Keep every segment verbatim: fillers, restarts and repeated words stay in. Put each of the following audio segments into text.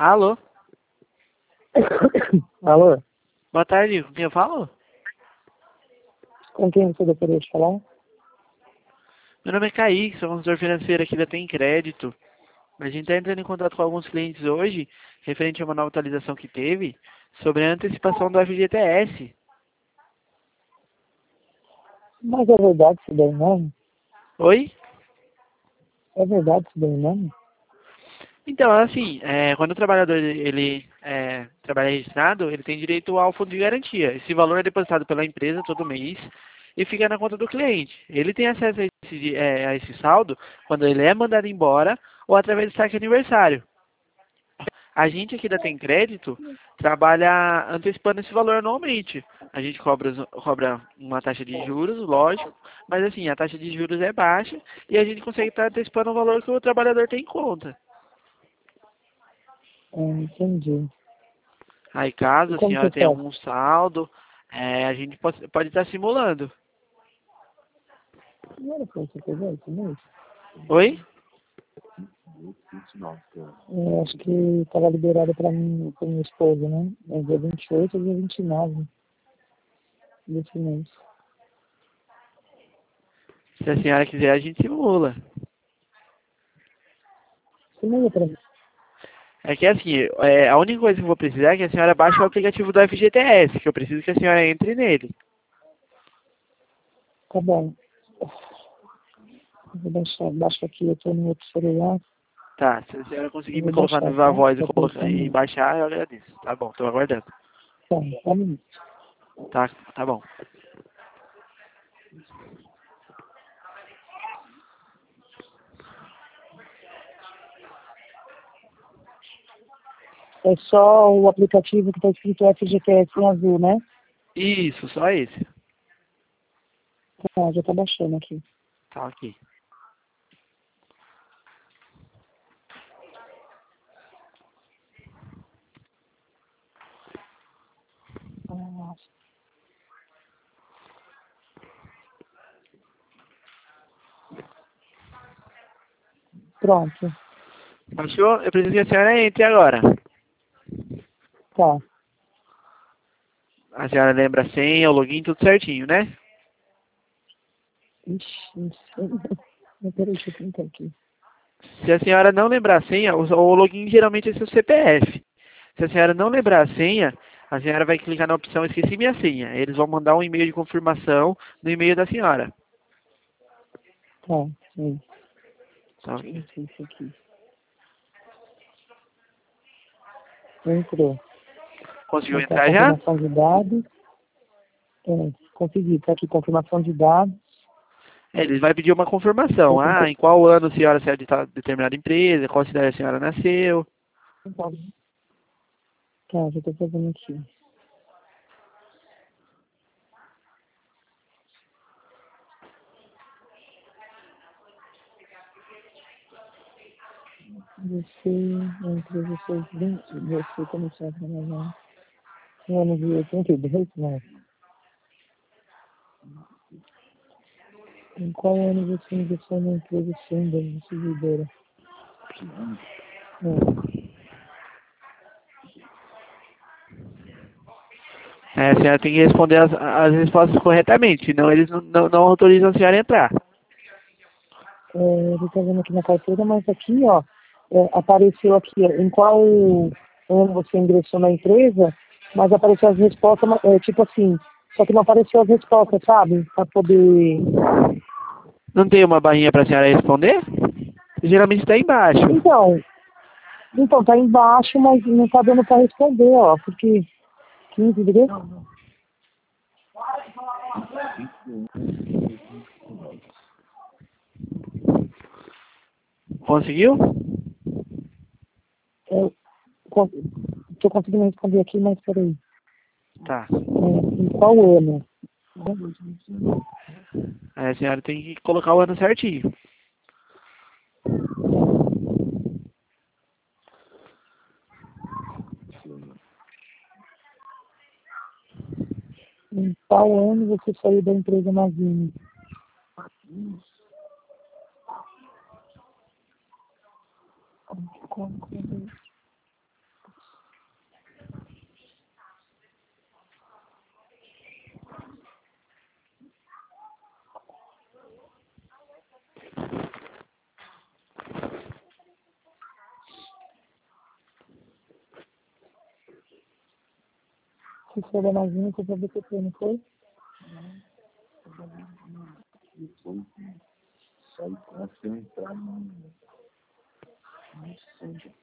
Alô? Alô? Boa tarde, com quem eu falo? Com quem você gostaria de falar? Meu nome é Kaique, sou consultor financeiro aqui da Tem Crédito. A gente está entrando em contato com alguns clientes hoje, referente a uma nova atualização que teve, sobre a antecipação do F G T S. Mas é verdade isso daí mesmo? Oi? É verdade isso daí mesmo? Então, assim, é, quando o trabalhador ele é, trabalha registrado, ele tem direito ao fundo de garantia. Esse valor é depositado pela empresa todo mês e fica na conta do cliente. Ele tem acesso a esse, é, a esse saldo quando ele é mandado embora ou através do saque aniversário. A gente aqui da Tem Crédito trabalha antecipando esse valor anualmente. A gente cobra, cobra uma taxa de juros, lógico, mas assim, a taxa de juros é baixa e a gente consegue estar antecipando o valor que o trabalhador tem em conta. É, entendi. Aí, caso E a como que senhora eu tenha faço? algum saldo, é, a gente pode, pode estar simulando. Não era pra você pegar esse mês? Oi? É, acho que estava liberado para mim, para minha esposa, né? É dia vinte e oito ou dia vinte e nove desse mês. Se a senhora quiser, a gente simula. Você manda para mim? É que assim, é, a única coisa que eu vou precisar é que a senhora baixe o aplicativo do F G T S, que eu preciso que a senhora entre nele. Tá bom. Eu vou baixar, baixo aqui, eu estou no outro celular. Tá, se a senhora Eu conseguir me vou colocar no baixar, Viva tá? Voz e, Só que colocar, tá e no... baixar, eu agradeço. Tá bom, tô aguardando. Tá, tá no... Tá, tá bom. É só o aplicativo que está escrito F G T S em azul, né? Isso, só esse. Tá, já tá baixando aqui. Tá aqui. Ah, pronto. Baixou? Eu preciso que a senhora entre agora. Tá. A senhora lembra a senha, o login, tudo certinho, né? Ixi, não sei. Mas peraí, deixa eu tentar aqui. Se a senhora não lembrar a senha, o, o login geralmente é seu C P F. Se a senhora não lembrar a senha, a senhora vai clicar na opção Esqueci minha senha. Eles vão mandar um e-mail de confirmação no e-mail da senhora. Tá, sim. Tá Deixa eu ok. ver se isso aqui. Entrou. Conseguiu Vai ter a entrar já? confirmação de dados. É, consegui. Tá aqui, confirmação de dados. É, eles vão pedir uma confirmação. Eu Ah, tentei. em qual ano a senhora saiu de tal- determinada empresa, qual cidade a senhora nasceu. Tá, já tô fazendo aqui. Você, entre vocês, vinte, você começou a trabalhar no ano de oitenta e dois, não? Em qual ano você ingressou na empresa sendo distribuidora? É. É, a senhora tem que responder as, as respostas corretamente, senão eles não, não, não autorizam a senhora a entrar. É, ele tá vendo aqui na carteira, mas aqui, ó, é, apareceu aqui, ó, em qual ano você ingressou na empresa, mas apareceu as respostas, mas, é, tipo assim, só que não apareceu as respostas, sabe? Pra poder... Não tem uma barrinha para a senhora responder? Geralmente está embaixo. Então, então, tá embaixo, mas não tá dando pra responder, ó, porque quinze de... Conseguiu? Eu con- tô conseguindo responder aqui, mas peraí. Tá. É, em qual ano? Aí a senhora tem que colocar o ano certinho. Tá. Em qual ano você saiu da empresa Mazini? Se você olhar mais um, você vai ver que não foi? Depois sair com essa entrar no no centro.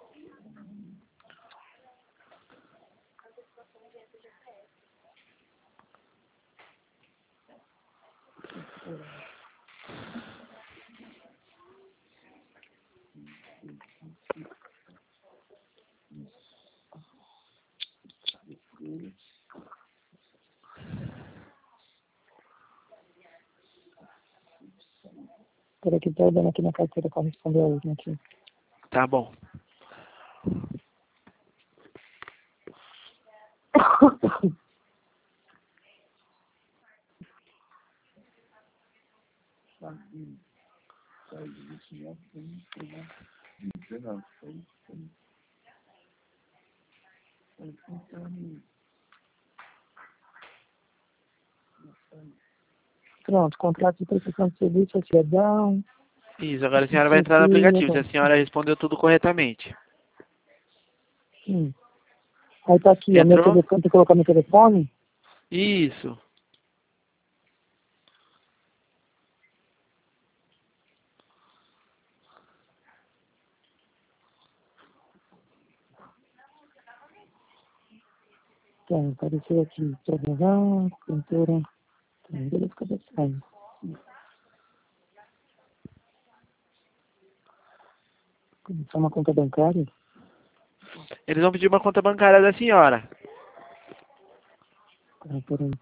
Peraí que eu tô olhando aqui na carteira para responder a última aqui. Tá bom. Sai do vestimento, tem que pegar. Não, sai, sai. Sai tentando. Pronto, contrato de prestação de serviço, sociedade. Isso, agora a senhora vai entrar no aplicativo. Se a senhora respondeu tudo corretamente. Sim. Aí tá aqui, ó, meu Entrou? telefone, tem que colocar meu telefone? Isso. Tá, apareceu aqui, trabalhar, cantora, cantora de cabeçalho. Começar uma conta bancária? Eles vão pedir uma conta bancária da senhora. Ah, peraí.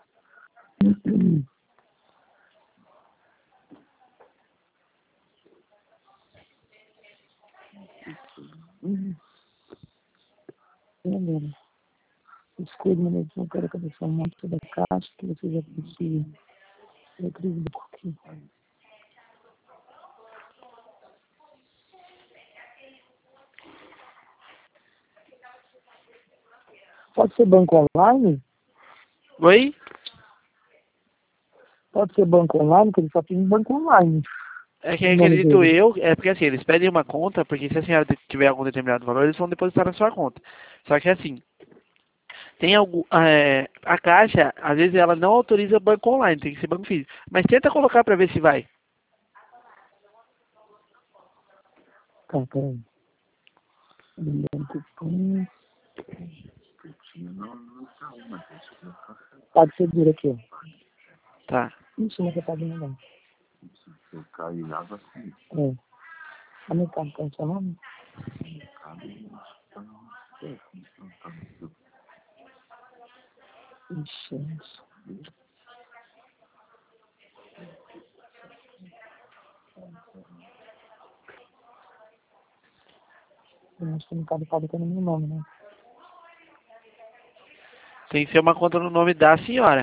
Beleza. Escolha uma edição para cabeça monta da caixa que você já precisa. Eu acredito aqui. Pode ser banco online? Oi? Pode ser banco online, porque ele só tem banco online. É que O nome acredito dele. eu, é porque assim, eles pedem uma conta, porque se a senhora tiver algum determinado valor, eles vão depositar na sua conta. Só que assim, tem algum. É, a Caixa, às vezes ela não autoriza banco online, tem que ser banco físico. Mas tenta colocar pra ver se vai. Tá, peraí. Banco, pode ser duro aqui, ó. Tá. Isso não é pagando não. Se cair em água, assim. É. A mercado tá seu nome? Ixi, isso. Eu acho que o mercado paga tem no meu nome, né? Tem que ser uma conta no nome da senhora.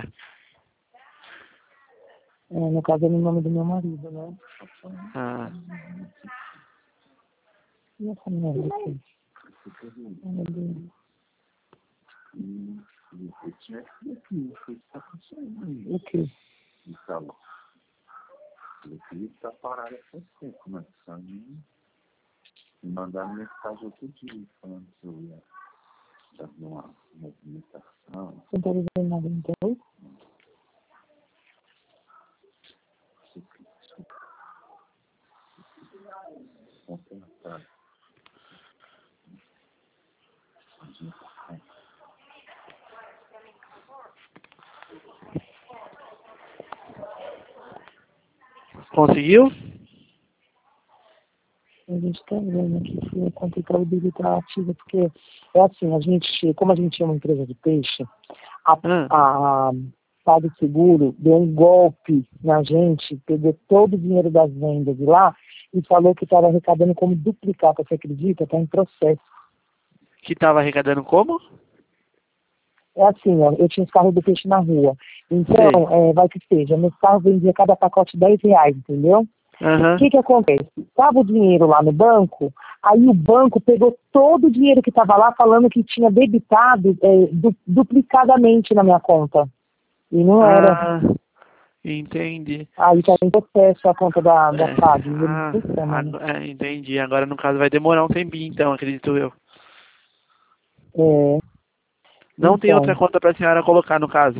É, no caso é no nome do meu marido, né? Ah. E essa merda aqui? Ai, meu Deus. Eu tinha que ir aqui, foi que tá funcionando aí. O quê? E falou. Eu queria estar parado essa tempo, mas só me mandaram mensagem outro dia, falando que eu ia fazer uma movimentação. Você não tá dizendo nada, então? Ontem à tarde. Conseguiu? A gente está vendo aqui se a contabilidade está ativa, porque é assim, a gente, como a gente é uma empresa de peixe, a, Ah. a PagSeguro deu um golpe na gente, pegou todo o dinheiro das vendas de lá e falou que estava arrecadando como duplicata, você acredita? Está em processo. Que tava arrecadando como? É assim, ó, eu tinha os carros do peixe na rua. Então, Sei. é, vai que seja, meus carros vendia cada pacote dez reais, entendeu? O Aham. que que acontece? Estava o dinheiro lá no banco, aí o banco pegou todo o dinheiro que estava lá falando que tinha debitado é, du duplicadamente na minha conta. E não era. Ah, entendi. Aí está em processo a conta da, da É, P A G. ah, Né? ago- é, entendi. Agora, no caso, vai demorar um tempinho, então, acredito eu. É, Não tem Então, outra conta para a senhora colocar, no caso?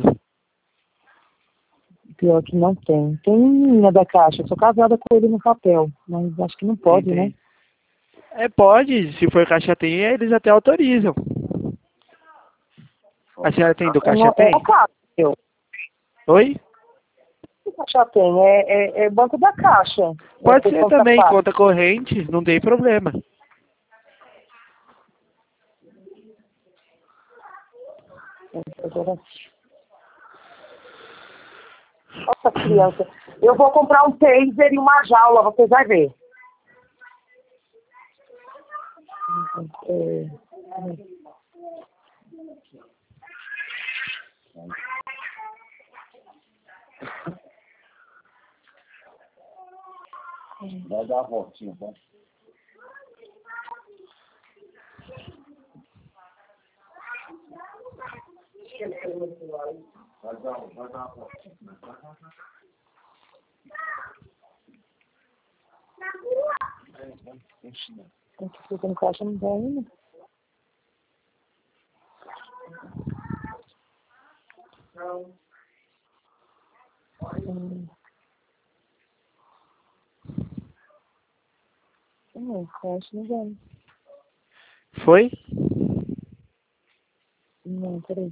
pior que não tem. Tem menina da Caixa, eu sou casada com ele no papel, mas acho que não pode, né? Entendi. É, pode. Se for Caixa Tem, eles até autorizam. A senhora tem do É, Caixa não- Tem? é a Caixa, eu. Oi? O Caixa Tem, é, é, é banco da Caixa. Pode é ser conta também, fácil. conta corrente, não tem problema. Agora, nossa, criança. Eu vou comprar um taser e uma jaula, você vai ver. É, Vai dar a voltinha, tá? Vai dar, vai dar a voltinha. tem que ficar no caixa, não vai ainda. Hum. Não, caixa não vai. Foi? Não, peraí.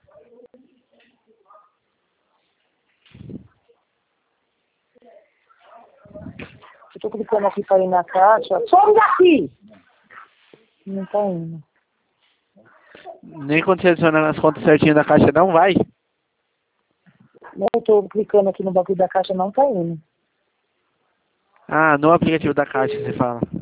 Eu tô clicando aqui para ir na caixa. Some daqui! Não tá indo. Nem quando você adiciona nas contas certinhas da Caixa, não vai? Eu tô clicando aqui no bagulho da caixa, não tá indo. Ah, no aplicativo da Caixa, você fala.